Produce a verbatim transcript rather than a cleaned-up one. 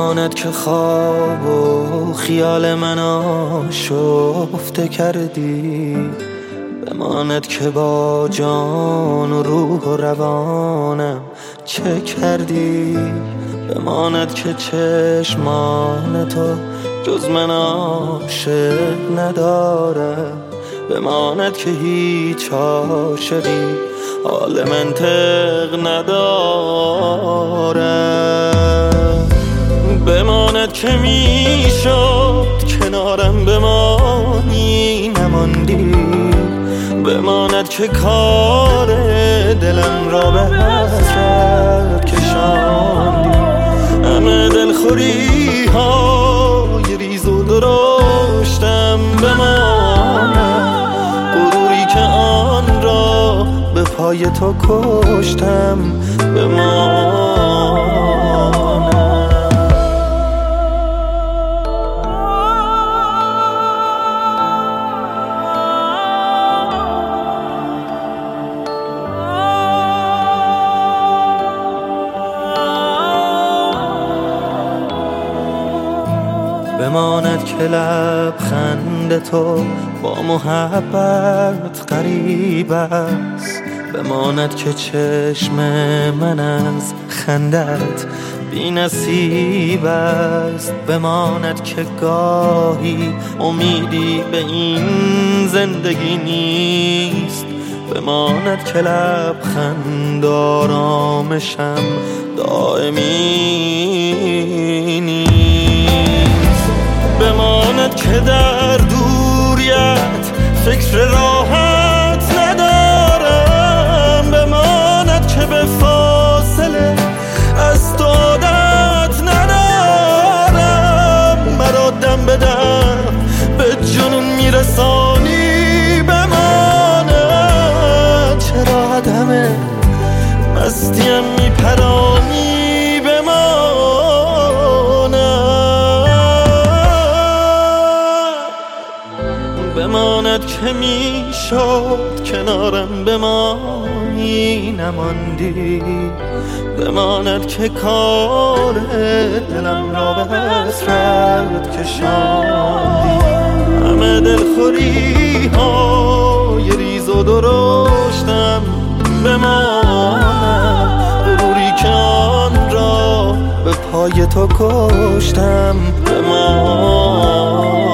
بماند که خواب و خیال من آشفته کردی، بماند که با جان و روح و روانم چه کردی، بماند که چشمان تو جز من عاشق نداره، بماند که هیچ عاشقی حال منطق نداره، بماند که میشد کنارم بمانی نماندی، بماند که کار دلم را به حسرت کشاندی، همه دلخوری های ریز و درشتم بماند، غروری که آن را به پای تو کشتم بماند. بماند که لبخند تو با محبت غریب است، بماند که چشم من از خندت بی نصیب است، بماند که گاهی امیدی به این زندگی نیست، بماند که لبخند آرامشم دائمی نیست، بماند که در دوریت فکر راحت ندارم، بماند که به فاصله از تو عادت ندارم، مرا دم به دم به جنون میرسانی، بماند چرا عدم مستیم میپرانی، بماند بماند که میشد کنارم بمانی نماندی، بماند که کار دلم را به حسرت کشاندی، همه دلخوری های ریز و درشتم بماند، غروری که آن را به پای تو کشتم بماند.